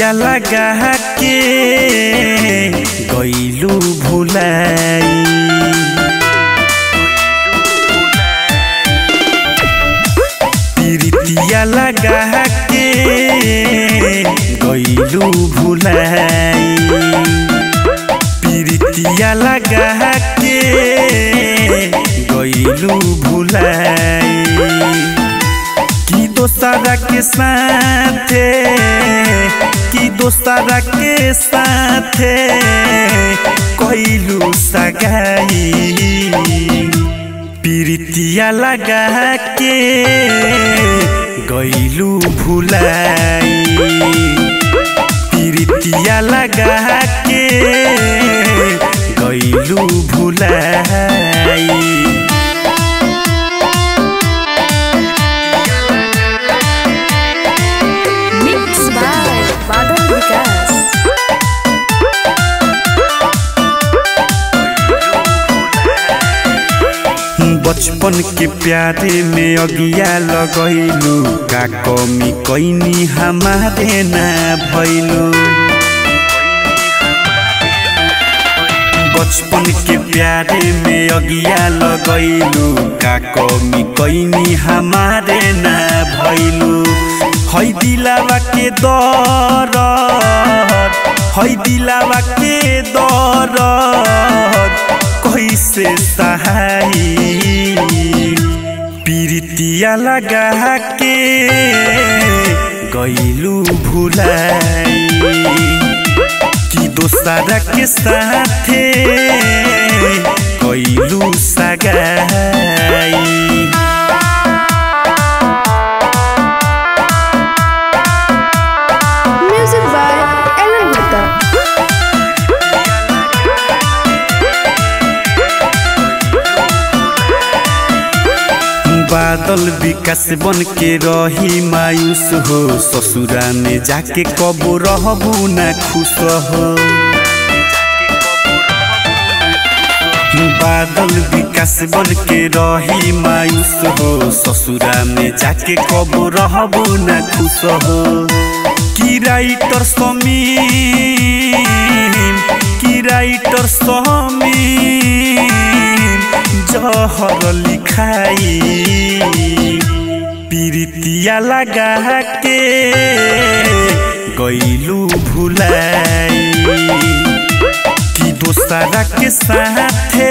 प्रीतिया लगा के गइलू भुलाई। प्रीतिया लगा के गइलू भुलाई। प्रीतिया लगा के गइलू भुलाई। दोसरा के साथे कि दोसरा के साथे कइलू सगाई। प्रीतिया लगा के गइलू भुलाई। प्रीतिया लगा के गइलू भुलाई। बचपन के प्यारे में अगिया लगैलू। का कमी कैनी हमारे ना भइलू। बचपन के प्यारे में अगिया लगैलू। का कमी कैनी हमारे ना भइलू। है दिलावा के दर्द, है दिलावा के दर्द कैसे सहाई। प्रीतिया लगा के गइलू भुलाई। कि दोसरा के साथे गइलू सगाई। बादल विकास बन के रही मायूस हो। ससुरा में जाके कबो रहबू ना खुश हो। बादल विकास बन के रही मायूस हो। ससुरा में जाके कबो रहबू ना खुश हो। कि राइटर समीम, कि राइटर समीम जहर लिखाई। प्रीतिया लगा के गइलू भुलाई। कि दोसरा के साथे